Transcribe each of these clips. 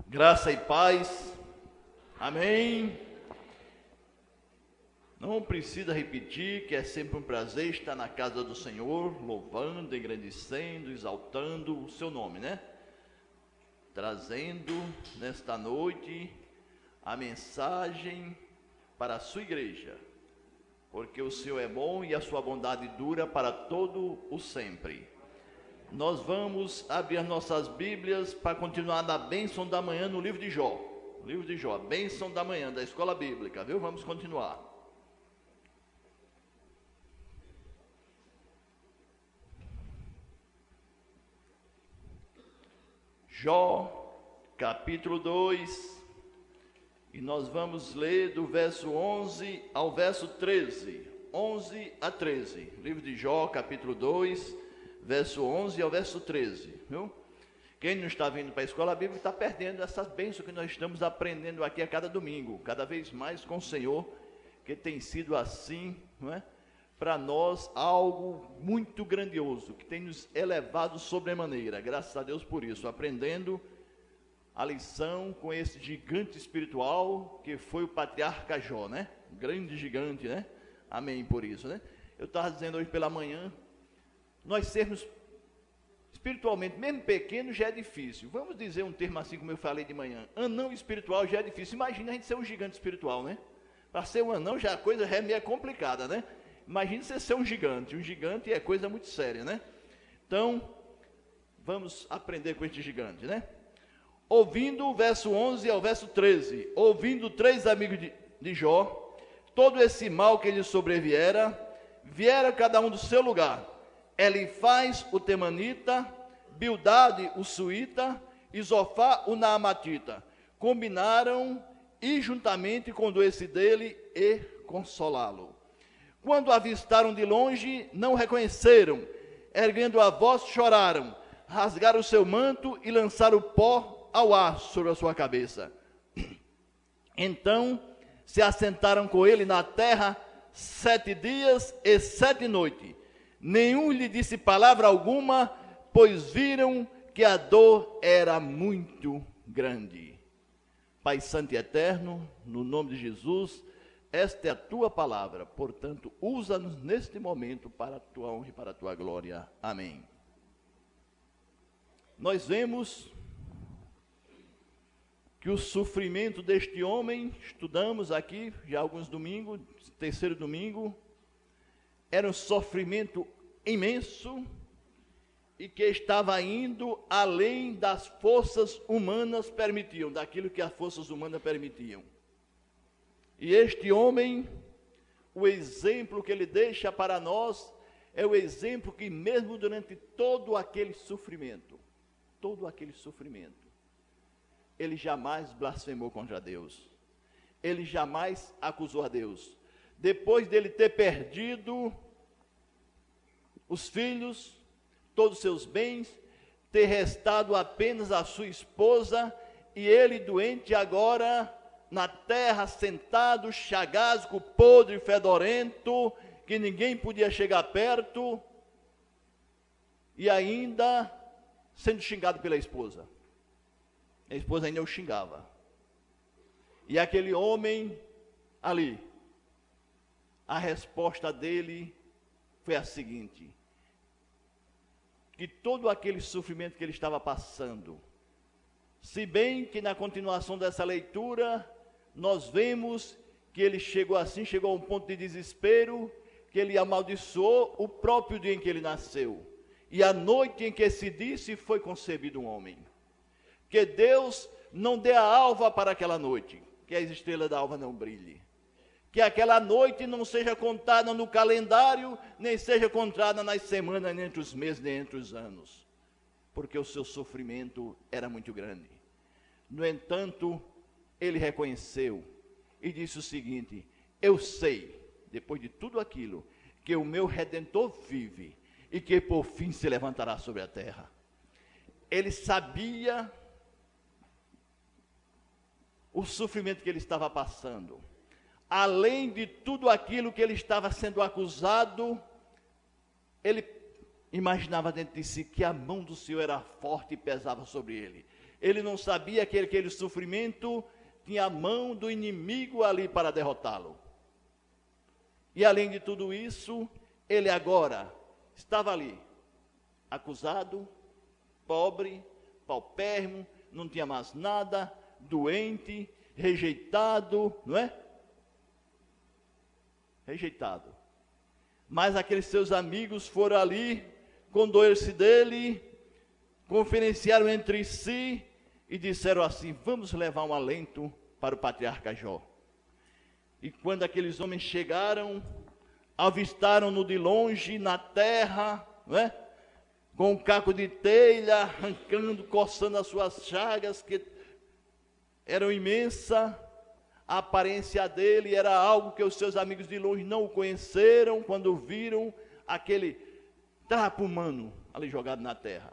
Graça e paz. Amém. Não precisa repetir que é sempre um prazer estar na casa do Senhor, louvando, engrandecendo, exaltando o seu nome, né? Trazendo nesta noite a mensagem para a sua igreja, porque o Senhor é bom e a sua bondade dura para todo o sempre. Nós vamos abrir as nossas Bíblias para continuar na bênção da manhã no livro de Jó. Livro de Jó, bênção da manhã da escola bíblica, viu? Vamos continuar. Jó, capítulo 2, e nós vamos ler do verso 11 ao verso 13. 11 a 13. Livro de Jó, capítulo 2, verso 11 ao verso 13, viu? Quem não está vindo para a escola bíblica está perdendo essas bênçãos que nós estamos aprendendo aqui a cada domingo, cada vez mais com o Senhor, que tem sido assim, não é? Para nós algo muito grandioso, que tem nos elevado sobremaneira, graças a Deus por isso, aprendendo a lição com esse gigante espiritual que foi o patriarca Jó, né? Grande gigante, né? Amém por isso, né? Eu estava dizendo hoje pela manhã, nós sermos espiritualmente, mesmo pequeno, já é difícil. Vamos dizer um termo assim como eu falei de manhã, anão espiritual já é difícil. Imagina a gente ser um gigante espiritual, né? Para ser um anão já a coisa é meio complicada, né? Imagina você ser um gigante é coisa muito séria, né? Então, vamos aprender com este gigante, né? Ouvindo o verso 11 ao verso 13, ouvindo três amigos de Jó, todo esse mal que lhe sobreviera, viera cada um do seu lugar. Elifaz o temanita, Bildade o suíta, e Zofá o naamatita, combinaram e juntamente condoer-se dele e consolá-lo. Quando avistaram de longe, não o reconheceram, erguendo a voz, choraram, rasgaram o seu manto e lançaram pó ao ar sobre a sua cabeça. Então se assentaram com ele na terra 7 dias e 7 noites. Nenhum lhe disse palavra alguma, pois viram que a dor era muito grande. Pai Santo e Eterno, no nome de Jesus, esta é a tua palavra, portanto, usa-nos neste momento para a tua honra e para a tua glória. Amém. Nós vemos que o sofrimento deste homem, estudamos aqui já alguns domingos, terceiro domingo, era um sofrimento imenso e que estava indo além das forças humanas permitiam, daquilo que as forças humanas permitiam. E este homem, o exemplo que ele deixa para nós, é o exemplo que mesmo durante todo aquele sofrimento, ele jamais blasfemou contra Deus, ele jamais acusou a Deus. Depois dele ter perdido os filhos, todos os seus bens, ter restado apenas a sua esposa, e ele doente agora, na terra, sentado, chagasco, podre, fedorento, que ninguém podia chegar perto, e ainda sendo xingado pela esposa. A esposa ainda o xingava. E aquele homem ali, a resposta dele foi a seguinte: que todo aquele sofrimento que ele estava passando, se bem que na continuação dessa leitura, nós vemos que ele chegou a um ponto de desespero, que ele amaldiçoou o próprio dia em que ele nasceu, e a noite em que se disse foi concebido um homem. Que Deus não dê a alva para aquela noite, que as estrelas da alva não brilhem. Que aquela noite não seja contada no calendário, nem seja contada nas semanas, nem entre os meses, nem entre os anos, porque o seu sofrimento era muito grande. No entanto, ele reconheceu e disse o seguinte: eu sei, depois de tudo aquilo, que o meu Redentor vive e que por fim se levantará sobre a terra. Ele sabia o sofrimento que ele estava passando. Além de tudo aquilo que ele estava sendo acusado, ele imaginava dentro de si que a mão do Senhor era forte e pesava sobre ele. Ele não sabia que aquele sofrimento tinha a mão do inimigo ali para derrotá-lo. E além de tudo isso, ele agora estava ali, acusado, pobre, paupérrimo, não tinha mais nada, doente, rejeitado, não é? Rejeitado. Mas aqueles seus amigos foram ali, condoer-se dele, conferenciaram entre si e disseram assim: vamos levar um alento para o patriarca Jó. E quando aqueles homens chegaram, avistaram-no de longe na terra, não é? Com um caco de telha, arrancando, coçando as suas chagas, que eram imensas. A aparência dele era algo que os seus amigos de longe não o conheceram quando viram aquele trapo humano ali jogado na terra.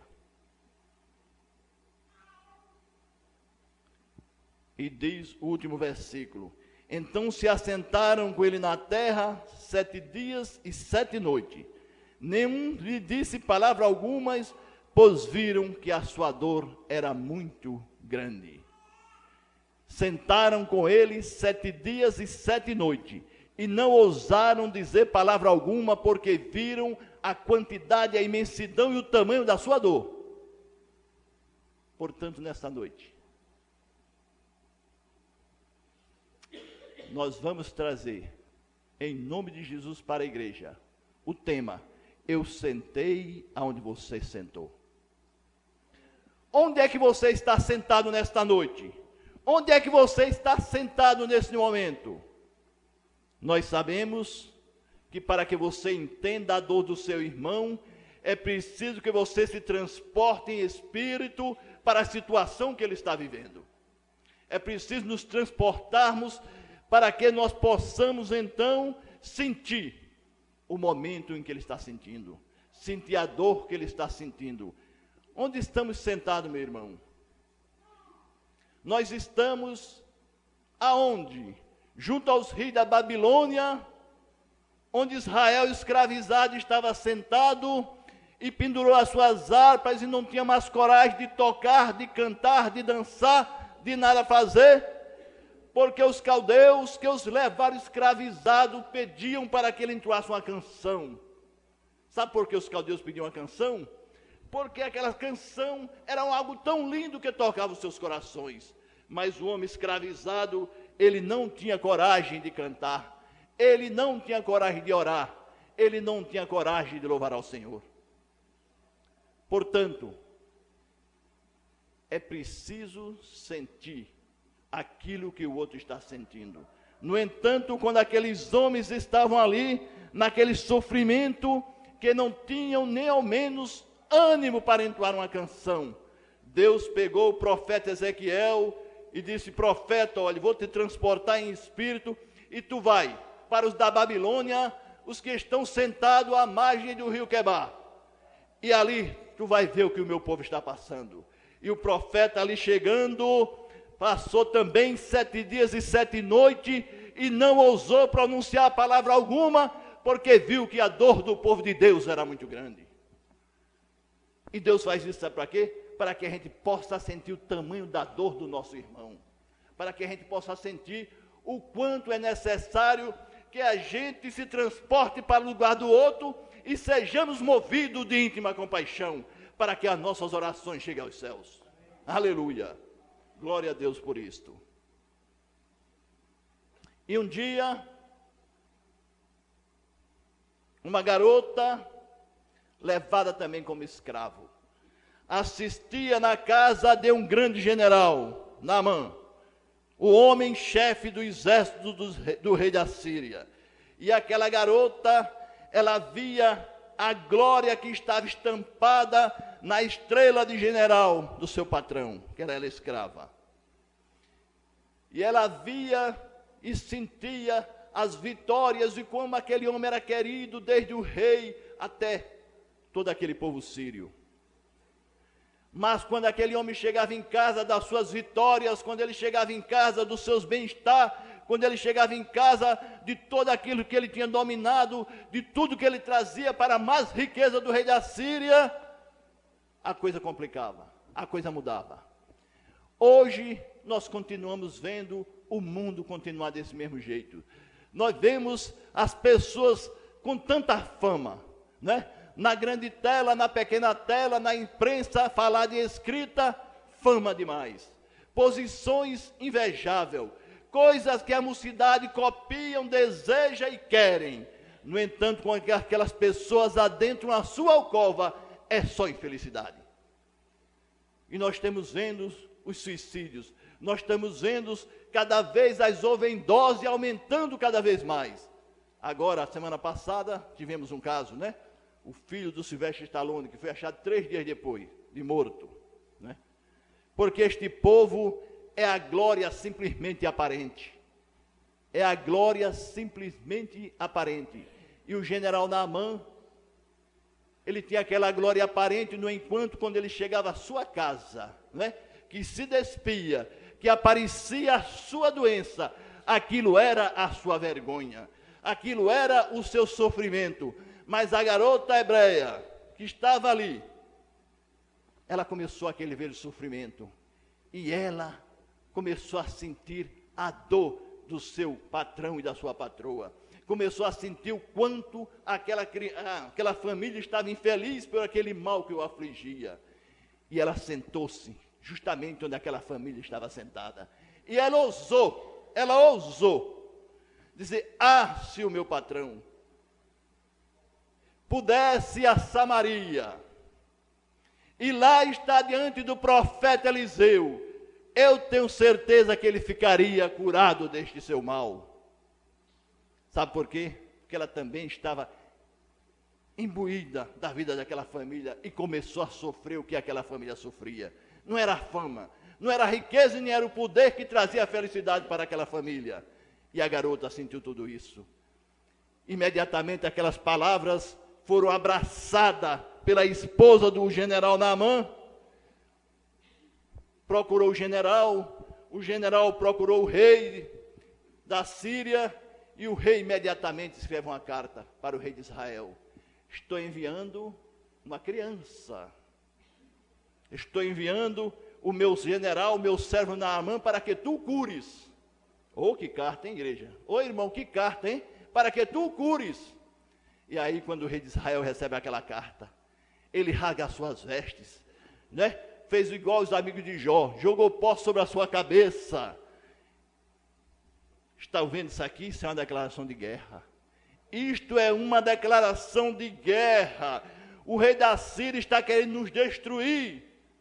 E diz o último versículo: então se assentaram com ele na terra 7 dias e 7 noites. Nenhum lhe disse palavra alguma, pois viram que a sua dor era muito grande. Sentaram com ele 7 dias e 7 noites, e não ousaram dizer palavra alguma, porque viram a quantidade, a imensidão e o tamanho da sua dor. Portanto, nesta noite, nós vamos trazer, em nome de Jesus, para a igreja, o tema: eu sentei aonde você sentou. Onde é que você está sentado nesta noite? Onde é que você está sentado nesse momento? Nós sabemos que para que você entenda a dor do seu irmão, é preciso que você se transporte em espírito para a situação que ele está vivendo. É preciso nos transportarmos para que nós possamos então sentir o momento em que ele está sentindo, sentir a dor que ele está sentindo. Onde estamos sentados, meu irmão? Nós estamos aonde? Junto aos rios da Babilônia, onde Israel escravizado estava sentado e pendurou as suas harpas e não tinha mais coragem de tocar, de cantar, de dançar, de nada fazer, porque os caldeus que os levaram escravizados pediam para que ele entoasse uma canção. Sabe por que os caldeus pediam uma canção? Porque aquela canção era algo tão lindo que tocava os seus corações. Mas o homem escravizado, ele não tinha coragem de cantar, ele não tinha coragem de orar, ele não tinha coragem de louvar ao Senhor. Portanto, é preciso sentir aquilo que o outro está sentindo. No entanto, quando aqueles homens estavam ali, naquele sofrimento, que não tinham nem ao menos ânimo para entoar uma canção, Deus pegou o profeta Ezequiel e disse: profeta, olha, vou te transportar em espírito, e tu vai para os da Babilônia, os que estão sentados à margem do rio Quebar, e ali tu vai ver o que o meu povo está passando. E o profeta ali chegando, passou também 7 dias e 7 noites, e não ousou pronunciar palavra alguma, porque viu que a dor do povo de Deus era muito grande. E Deus faz isso, sabe para quê? Para que a gente possa sentir o tamanho da dor do nosso irmão, para que a gente possa sentir o quanto é necessário que a gente se transporte para o lugar do outro e sejamos movidos de íntima compaixão, para que as nossas orações cheguem aos céus. Aleluia, glória a Deus por isto. E um dia, uma garota, levada também como escravo, assistia na casa de um grande general, Naamã, o homem chefe do exército do rei da Síria. E aquela garota, ela via a glória que estava estampada na estrela de general do seu patrão, que era ela escrava. E ela via e sentia as vitórias e como aquele homem era querido, desde o rei até todo aquele povo sírio. Mas quando aquele homem chegava em casa das suas vitórias, quando ele chegava em casa dos seus bem-estar, quando ele chegava em casa de todo aquilo que ele tinha dominado, de tudo que ele trazia para a mais riqueza do rei da Síria, a coisa complicava, a coisa mudava. Hoje nós continuamos vendo o mundo continuar desse mesmo jeito. Nós vemos as pessoas com tanta fama, né? Na grande tela, na pequena tela, na imprensa, falar de escrita, fama demais. Posições invejáveis, coisas que a mocidade copiam, deseja e querem. No entanto, com aquelas pessoas adentro na sua alcova, é só infelicidade. E nós estamos vendo os suicídios, nós estamos vendo cada vez as overdoses aumentando cada vez mais. Agora, a semana passada, tivemos um caso, né? O filho do Sylvester Stallone, que foi achado 3 dias depois de morto, né? Porque este povo é a glória simplesmente aparente. É a glória simplesmente aparente. E o general Naamã, ele tinha aquela glória aparente, no enquanto, quando ele chegava à sua casa, né? Que se despia, que aparecia a sua doença, aquilo era a sua vergonha, aquilo era o seu sofrimento. Mas a garota hebreia que estava ali, ela começou aquele velho sofrimento, e ela começou a sentir a dor do seu patrão e da sua patroa. Começou a sentir o quanto aquela família estava infeliz por aquele mal que o afligia. E ela sentou-se justamente onde aquela família estava sentada. E ela ousou dizer: ah, se o meu patrão pudesse ir a Samaria, e lá está diante do profeta Eliseu, eu tenho certeza que ele ficaria curado deste seu mal. Sabe por quê? Porque ela também estava imbuída da vida daquela família e começou a sofrer o que aquela família sofria. Não era a fama, não era a riqueza, nem era o poder que trazia a felicidade para aquela família. E a garota sentiu tudo isso. Imediatamente aquelas palavras foram abraçadas pela esposa do general Naamã. Procurou o general procurou o rei da Síria, e o rei imediatamente escreve uma carta para o rei de Israel: estou enviando uma criança, estou enviando o meu general, o meu servo Naamã, para que tu o cures. Oh, que carta, hein, igreja? Ô, irmão, que carta, hein? Para que tu o cures. E aí, quando o rei de Israel recebe aquela carta, ele rasga as suas vestes, né? Fez igual os amigos de Jó, jogou pó sobre a sua cabeça. Está vendo isso aqui? Isso é uma declaração de guerra. Isto é uma declaração de guerra. O rei da Síria está querendo nos destruir.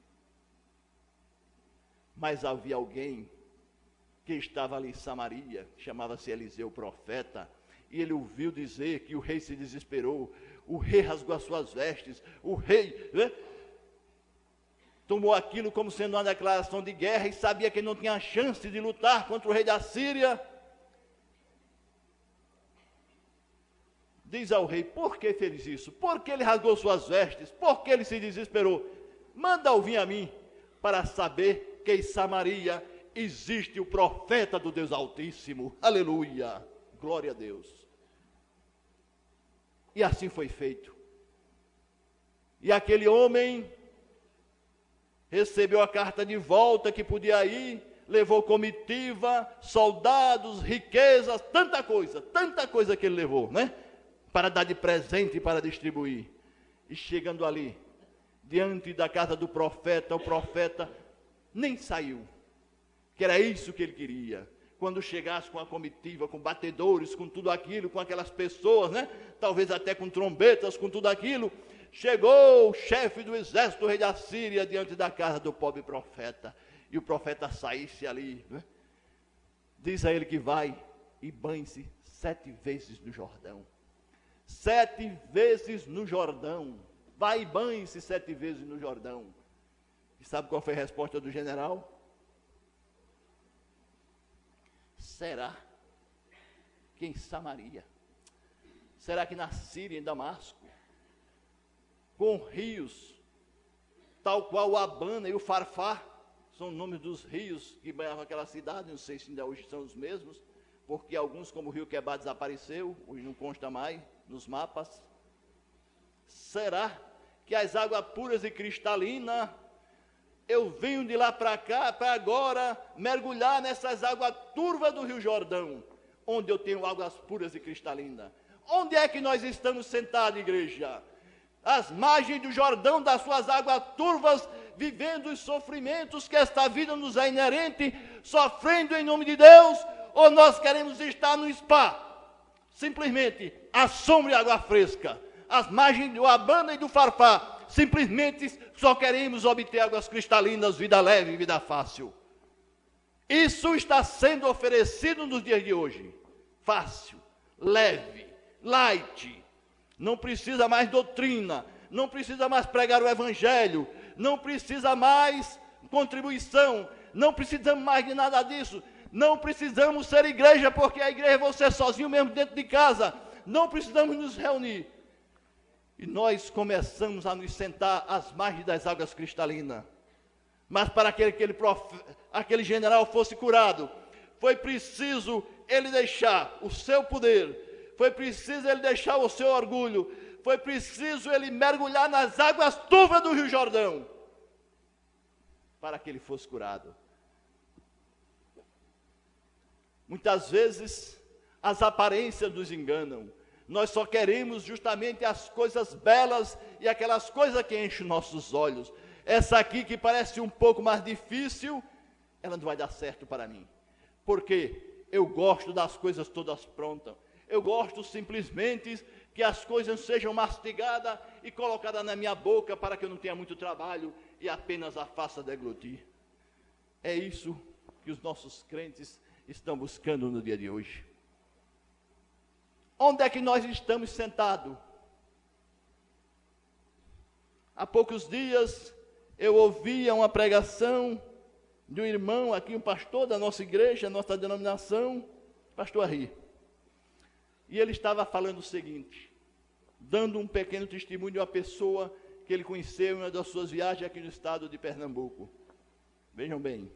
Mas havia alguém que estava ali em Samaria, chamava-se Eliseu, profeta, e ele ouviu dizer que o rei se desesperou, o rei rasgou as suas vestes, o rei, né, tomou aquilo como sendo uma declaração de guerra e sabia que não tinha chance de lutar contra o rei da Síria. Diz ao rei: por que fez isso? Por que ele rasgou suas vestes? Por que ele se desesperou? Manda ouvir a mim, para saber que em Samaria existe o profeta do Deus Altíssimo. Aleluia, glória a Deus. E assim foi feito. E aquele homem recebeu a carta de volta que podia ir, levou comitiva, soldados, riquezas, tanta coisa que ele levou, né? Para dar de presente e para distribuir. E chegando ali, diante da casa do profeta, o profeta nem saiu, que era isso que ele queria. Quando chegasse com a comitiva, com batedores, com tudo aquilo, com aquelas pessoas, né? Talvez até com trombetas, com tudo aquilo, chegou o chefe do exército, o rei da Síria, diante da casa do pobre profeta. E o profeta saísse ali, né? Diz a ele que vai e banhe-se 7 vezes no Jordão. 7 vezes no Jordão. Vai e banhe-se 7 vezes no Jordão. E sabe qual foi a resposta do general? Será que em Samaria? Será que na Síria, em Damasco, com rios, tal qual o Abana e o Farfá, são nomes dos rios que banhavam aquela cidade, não sei se ainda hoje são os mesmos, porque alguns, como o rio Quebar, desapareceu, hoje não consta mais nos mapas. Será que as águas puras e cristalinas eu venho de lá para cá, para agora mergulhar nessas águas turvas do Rio Jordão, onde eu tenho águas puras e cristalinas. Onde é que nós estamos sentados, igreja? Às margens do Jordão, das suas águas turvas, vivendo os sofrimentos que esta vida nos é inerente, sofrendo em nome de Deus, ou nós queremos estar no spa, simplesmente à sombra e água fresca, às margens do Abana e do Farfá, simplesmente só queremos obter águas cristalinas, vida leve e vida fácil. Isso está sendo oferecido nos dias de hoje, fácil, leve, light. Não precisa mais doutrina, não precisa mais pregar o evangelho, não precisa mais contribuição, não precisamos mais de nada disso, não precisamos ser igreja, porque a igreja é você sozinho mesmo dentro de casa, não precisamos nos reunir. E nós começamos a nos sentar às margens das águas cristalinas. Mas para que aquele general fosse curado, foi preciso ele deixar o seu poder, foi preciso ele deixar o seu orgulho, foi preciso ele mergulhar nas águas turvas do Rio Jordão, para que ele fosse curado. Muitas vezes as aparências nos enganam. Nós só queremos justamente as coisas belas e aquelas coisas que enchem nossos olhos. Essa aqui que parece um pouco mais difícil, ela não vai dar certo para mim. Porque eu gosto das coisas todas prontas. Eu gosto simplesmente que as coisas sejam mastigadas e colocadas na minha boca para que eu não tenha muito trabalho e apenas a faça deglutir. É isso que os nossos crentes estão buscando no dia de hoje. Onde é que nós estamos sentados? Há poucos dias eu ouvia uma pregação de um irmão aqui, um pastor da nossa igreja, nossa denominação, pastor Ari. E ele estava falando o seguinte, dando um pequeno testemunho de uma pessoa que ele conheceu em uma das suas viagens aqui no estado de Pernambuco. Vejam bem.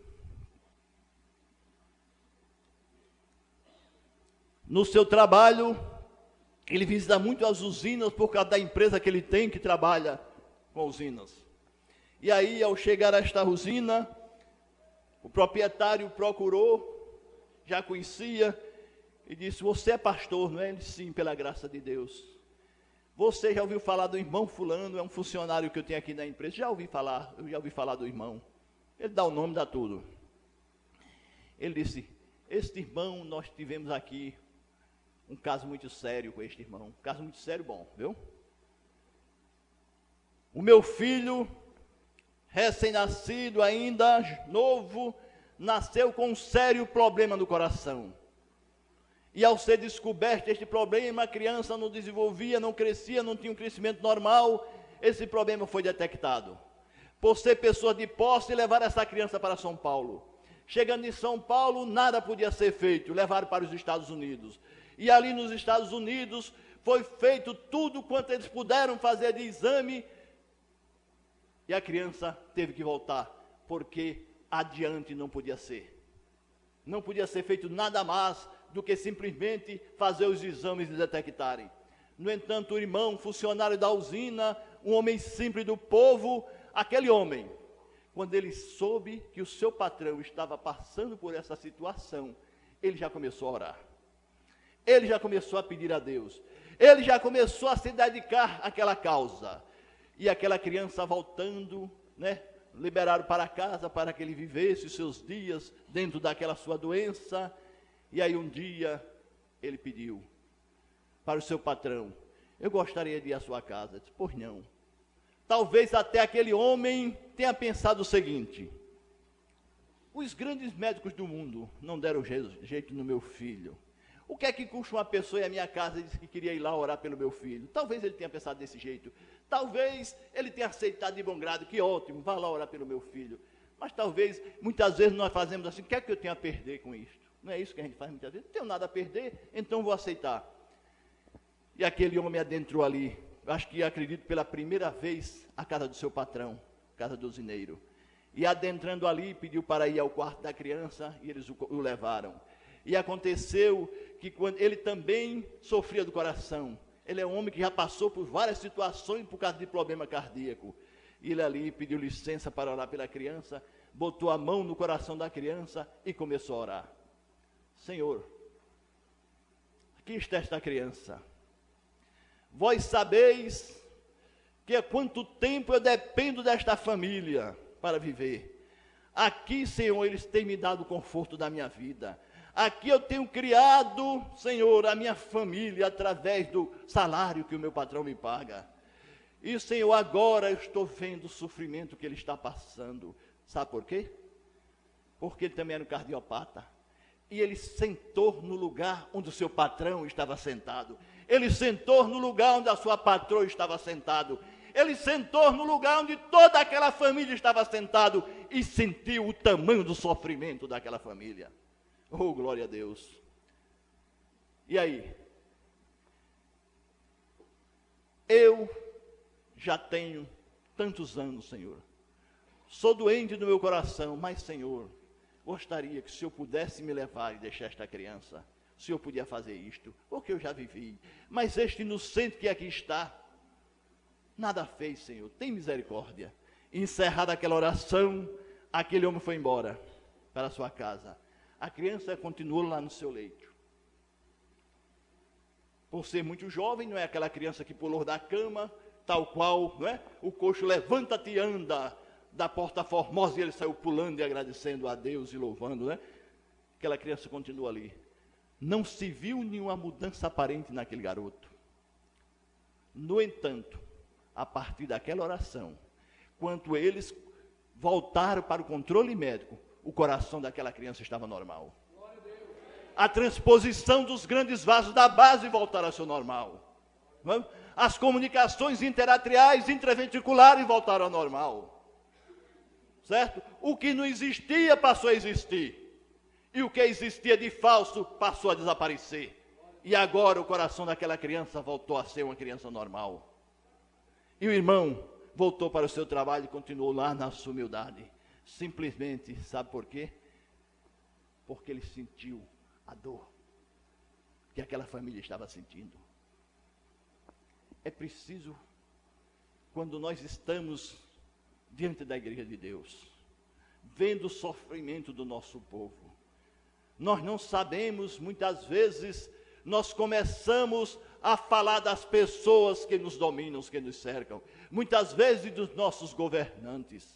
No seu trabalho, ele visita muito as usinas por causa da empresa que ele tem, que trabalha com usinas. E aí, ao chegar a esta usina, o proprietário procurou, já conhecia, e disse, você é pastor, não é? Ele disse, sim, pela graça de Deus. Você já ouviu falar do irmão fulano, é um funcionário que eu tenho aqui na empresa? Eu já ouvi falar do irmão. Ele dá o nome, dá tudo. Ele disse, este irmão, nós tivemos aqui um caso muito sério com este irmão. Um caso muito sério, bom, viu? O meu filho, recém-nascido ainda, novo, nasceu com um sério problema no coração. E ao ser descoberto este problema, a criança não desenvolvia, não crescia, não tinha um crescimento normal. Esse problema foi detectado. Por ser pessoa de posse, levaram essa criança para São Paulo. Chegando em São Paulo, nada podia ser feito. Levaram para os Estados Unidos. E ali nos Estados Unidos, foi feito tudo quanto eles puderam fazer de exame. E a criança teve que voltar, porque adiante não podia ser. Não podia ser feito nada mais do que simplesmente fazer os exames e detectarem. No entanto, o irmão, funcionário da usina, um homem simples do povo, aquele homem, quando ele soube que o seu patrão estava passando por essa situação, ele já começou a orar. Ele já começou a pedir a Deus. Ele já começou a se dedicar àquela causa. E aquela criança voltando, né, liberaram para casa para que ele vivesse os seus dias dentro daquela sua doença. E aí um dia ele pediu para o seu patrão, eu gostaria de ir à sua casa. Ele disse, pois não. Talvez até aquele homem tenha pensado o seguinte, os grandes médicos do mundo não deram jeito no meu filho. O que é que custa uma pessoa ir à minha casa e disse que queria ir lá orar pelo meu filho? Talvez ele tenha pensado desse jeito. Talvez ele tenha aceitado de bom grado, que ótimo, vá lá orar pelo meu filho. Mas talvez, muitas vezes nós fazemos assim, o que é que eu tenho a perder com isto? Não é isso que a gente faz muitas vezes? Não tenho nada a perder, então vou aceitar. E aquele homem adentrou ali, acho que acredito pela primeira vez, a casa do seu patrão, casa do usineiro. E adentrando ali, pediu para ir ao quarto da criança e eles o levaram. E aconteceu que quando ele também sofria do coração. Ele é um homem que já passou por várias situações por causa de problema cardíaco. E ele ali pediu licença para orar pela criança, botou a mão no coração da criança e começou a orar. Senhor, aqui está esta criança. Vós sabeis que há quanto tempo eu dependo desta família para viver. Aqui, Senhor, eles têm me dado o conforto da minha vida. Aqui eu tenho criado, Senhor, a minha família através do salário que o meu patrão me paga. E, Senhor, agora eu estou vendo o sofrimento que ele está passando. Sabe por quê? Porque ele também era um cardiopata. E ele sentou no lugar onde o seu patrão estava sentado. Ele sentou no lugar onde a sua patroa estava sentado. Ele sentou no lugar onde toda aquela família estava sentado e sentiu o tamanho do sofrimento daquela família. Oh, glória a Deus. E aí? Eu já tenho tantos anos, Senhor. Sou doente no meu coração, mas, Senhor, gostaria que o Senhor pudesse me levar e deixar esta criança. O Senhor podia fazer isto, porque eu já vivi. Mas este inocente que aqui está, nada fez, Senhor. Tem misericórdia. Encerrada aquela oração, aquele homem foi embora para a sua casa. A criança continuou lá no seu leito. Por ser muito jovem, não é aquela criança que pulou da cama, tal qual, não é? O coxo levanta-te e anda da porta formosa, e ele saiu pulando e agradecendo a Deus e louvando, né? Aquela criança continua ali. Não se viu nenhuma mudança aparente naquele garoto. No entanto, a partir daquela oração, quando eles voltaram para o controle médico, o coração daquela criança estava normal. A transposição dos grandes vasos da base voltaram a ser normal. As comunicações interatriais, intraventriculares voltaram ao normal. Certo? O que não existia passou a existir. E o que existia de falso passou a desaparecer. E agora o coração daquela criança voltou a ser uma criança normal. E o irmão voltou para o seu trabalho e continuou lá na sua humildade. Simplesmente, sabe por quê? Porque ele sentiu a dor que aquela família estava sentindo. É preciso, quando nós estamos diante da igreja de Deus, vendo o sofrimento do nosso povo, nós não sabemos, muitas vezes, nós começamos a falar das pessoas que nos dominam, que nos cercam, muitas vezes dos nossos governantes,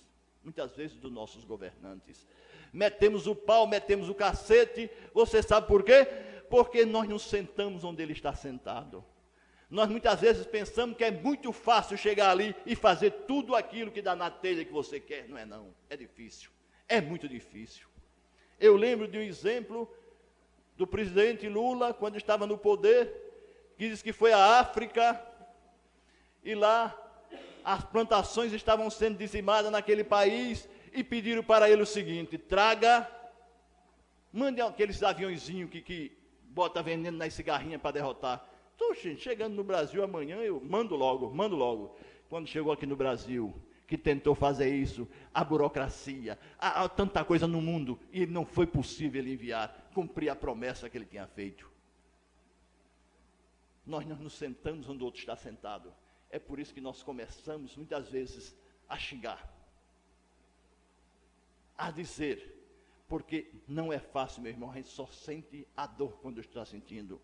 metemos o pau, metemos o cacete. Você sabe por quê? Porque nós não sentamos onde ele está sentado. Nós muitas vezes pensamos que é muito fácil chegar ali e fazer tudo aquilo que dá na telha que você quer. Não é não, é difícil, é muito difícil. Eu lembro de um exemplo do presidente Lula, quando estava no poder, que disse que foi à África, e lá as plantações estavam sendo dizimadas naquele país, e pediram para ele o seguinte: mande aqueles aviãozinhos que bota veneno nas cigarrinhas para derrotar. Estou chegando no Brasil amanhã, eu mando logo. Quando chegou aqui no Brasil, que tentou fazer isso, a burocracia, há tanta coisa no mundo, e não foi possível ele enviar, cumprir a promessa que ele tinha feito. Nós não nos sentamos onde o outro está sentado. É por isso que nós começamos, muitas vezes, a xingar, a dizer, porque não é fácil, meu irmão, a gente só sente a dor quando está sentindo.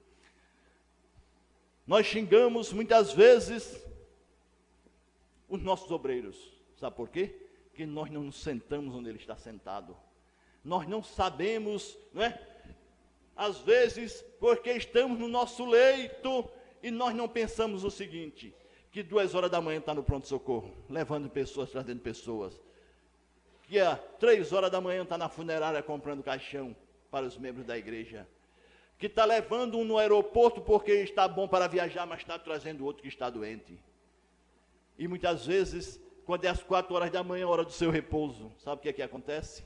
Nós xingamos, muitas vezes, os nossos obreiros. Sabe por quê? Porque nós não nos sentamos onde ele está sentado. Nós não sabemos, não é? Às vezes, porque estamos no nosso leito e nós não pensamos o seguinte, que 2 horas da manhã está no pronto-socorro, levando pessoas, trazendo pessoas. Que às 3 horas da manhã está na funerária comprando caixão para os membros da igreja. Que está levando um no aeroporto porque está bom para viajar, mas está trazendo outro que está doente. E muitas vezes, quando é às 4 horas da manhã, hora do seu repouso, sabe o que acontece?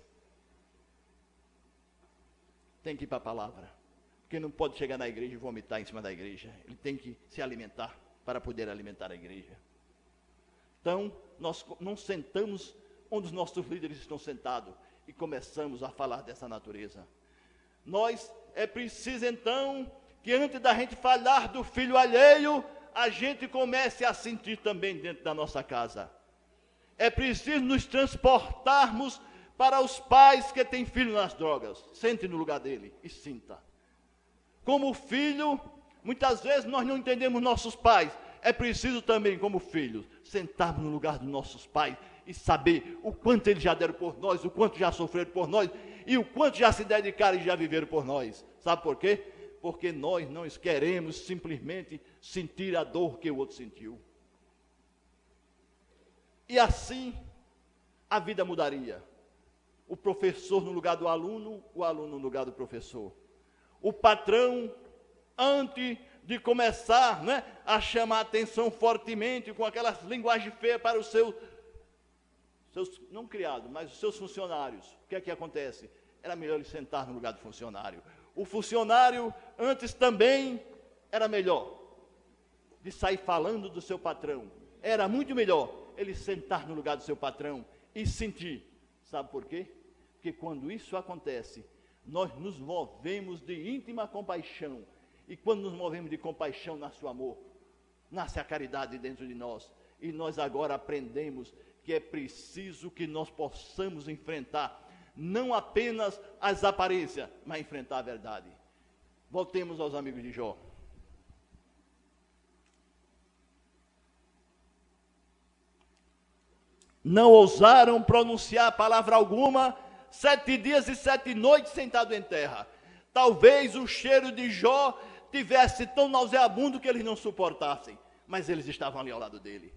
Tem que ir para a palavra. Porque não pode chegar na igreja e vomitar em cima da igreja. Ele tem que se alimentar para poder alimentar a igreja. Então, nós não sentamos onde os nossos líderes estão sentados e começamos a falar dessa natureza. É preciso então que antes da gente falar do filho alheio, a gente comece a sentir também dentro da nossa casa. É preciso nos transportarmos para os pais que têm filho nas drogas. Sente no lugar dele e sinta. Como filho, muitas vezes nós não entendemos nossos pais. É preciso também, como filhos, sentarmos no lugar dos nossos pais e saber o quanto eles já deram por nós, o quanto já sofreram por nós e o quanto já se dedicaram e já viveram por nós. Sabe por quê? Porque nós não queremos simplesmente sentir a dor que o outro sentiu. E assim a vida mudaria. O professor no lugar do aluno, o aluno no lugar do professor. O patrão, antes de começar, né, a chamar a atenção fortemente com aquelas linguagens feias para os seus não criados, mas os seus funcionários. O que é que acontece? Era melhor ele sentar no lugar do funcionário. O funcionário, antes também, era melhor de sair falando do seu patrão. Era muito melhor ele sentar no lugar do seu patrão e sentir. Sabe por quê? Porque quando isso acontece, nós nos movemos de íntima compaixão. E quando nos movemos de compaixão, nasce o amor, nasce a caridade dentro de nós. E nós agora aprendemos que é preciso que nós possamos enfrentar não apenas as aparências, mas enfrentar a verdade. Voltemos aos amigos de Jó. Não ousaram pronunciar palavra alguma, 7 dias e 7 noites sentado em terra. Talvez o cheiro de Jó tivesse tão nauseabundo que eles não suportassem, mas eles estavam ali ao lado dele.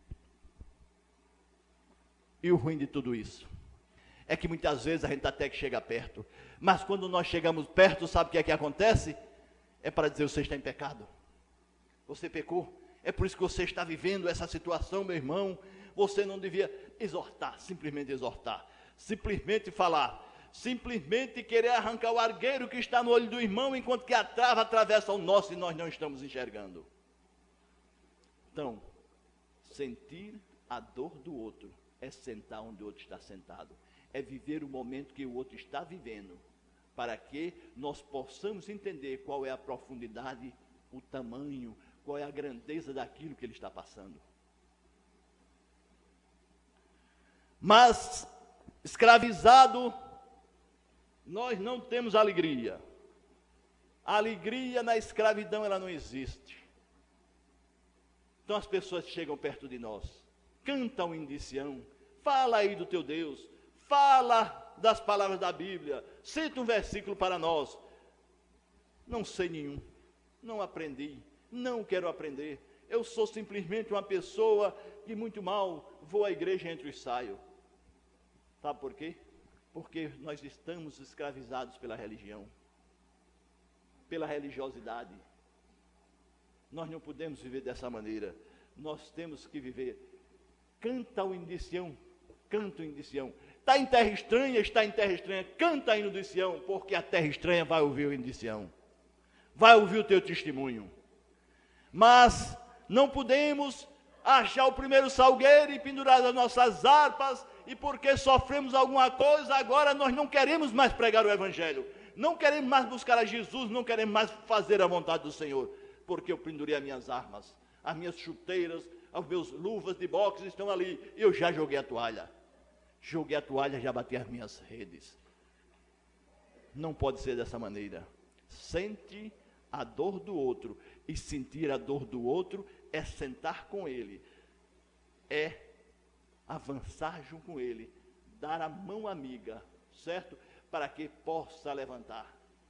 E o ruim de tudo isso é que muitas vezes a gente até que chega perto, mas quando nós chegamos perto, sabe o que é que acontece? É para dizer: você está em pecado, você pecou, é por isso que você está vivendo essa situação, meu irmão. Você não devia exortar, simplesmente falar, simplesmente querer arrancar o argueiro que está no olho do irmão, enquanto que a trava atravessa o nosso e nós não estamos enxergando. Então, sentir a dor do outro é sentar onde o outro está sentado, é viver o momento que o outro está vivendo, para que nós possamos entender qual é a profundidade, o tamanho, qual é a grandeza daquilo que ele está passando. Mas, escravizado, nós não temos alegria. A alegria na escravidão, ela não existe. Então as pessoas chegam perto de nós, cantam um hino de Sião, fala aí do teu Deus, fala das palavras da Bíblia, cita um versículo para nós. Não sei nenhum, não aprendi, não quero aprender. Eu sou simplesmente uma pessoa que muito mal vou à igreja e entro e saio. Sabe por quê? Porque nós estamos escravizados pela religião, pela religiosidade. Nós não podemos viver dessa maneira. Nós temos que viver. Canta o hino de Sião, canta o hino de Sião. Está em terra estranha, canta o hino de Sião, porque a terra estranha vai ouvir o hino de Sião, vai ouvir o teu testemunho. Mas não podemos achar o primeiro salgueiro e pendurar as nossas harpas, e porque sofremos alguma coisa, agora nós não queremos mais pregar o Evangelho, não queremos mais buscar a Jesus, não queremos mais fazer a vontade do Senhor, porque eu pendurei as minhas armas, as minhas chuteiras, as minhas luvas de boxe estão ali, eu já joguei a toalha, já bati as minhas redes. Não pode ser dessa maneira. Sente a dor do outro, e sentir a dor do outro é sentar com ele, é avançar junto com ele, dar a mão amiga, certo? Para que possa levantar.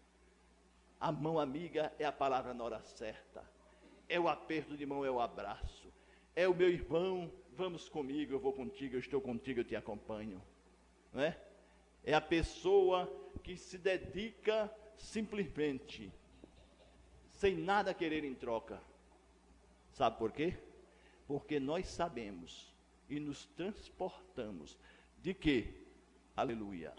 A mão amiga é a palavra na hora certa, é o aperto de mão, é o abraço, é o meu irmão, vamos comigo, eu vou contigo, eu estou contigo, eu te acompanho, não é? É a pessoa que se dedica simplesmente, sem nada querer em troca. Sabe por quê? Porque nós sabemos e nos transportamos de que, aleluia,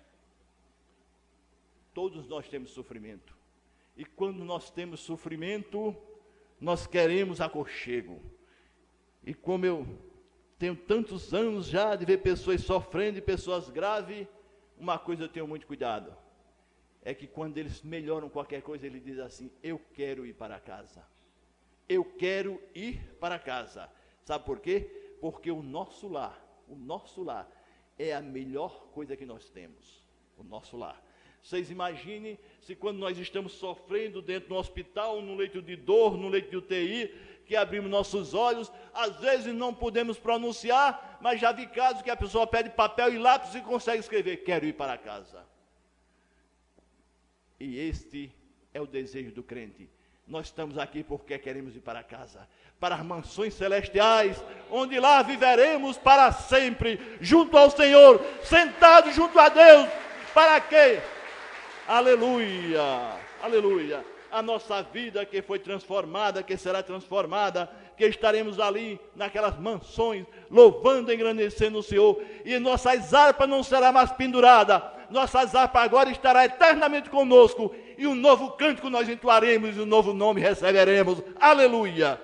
todos nós temos sofrimento, e quando nós temos sofrimento, nós queremos aconchego. E como eu tenho tantos anos já de ver pessoas sofrendo e pessoas graves, uma coisa eu tenho muito cuidado, é que quando eles melhoram qualquer coisa, ele diz assim: eu quero ir para casa, eu quero ir para casa. Sabe por quê? Porque o nosso lar O nosso lar é a melhor coisa que nós temos, o nosso lar. Vocês imaginem se quando nós estamos sofrendo dentro do hospital, no leito de dor, no leito de UTI, que abrimos nossos olhos, às vezes não podemos pronunciar, mas já vi casos que a pessoa pede papel e lápis e consegue escrever, quero ir para casa. E este é o desejo do crente. Nós estamos aqui porque queremos ir para casa, para as mansões celestiais, onde lá viveremos para sempre, junto ao Senhor, sentados junto a Deus. Para quê? Aleluia, aleluia. A nossa vida que foi transformada, que será transformada, que estaremos ali naquelas mansões, louvando e engrandecendo o Senhor, e nossas harpas não serão mais penduradas, nossas harpas agora estarão eternamente conosco, e um novo cântico nós entoaremos, e um novo nome receberemos, aleluia.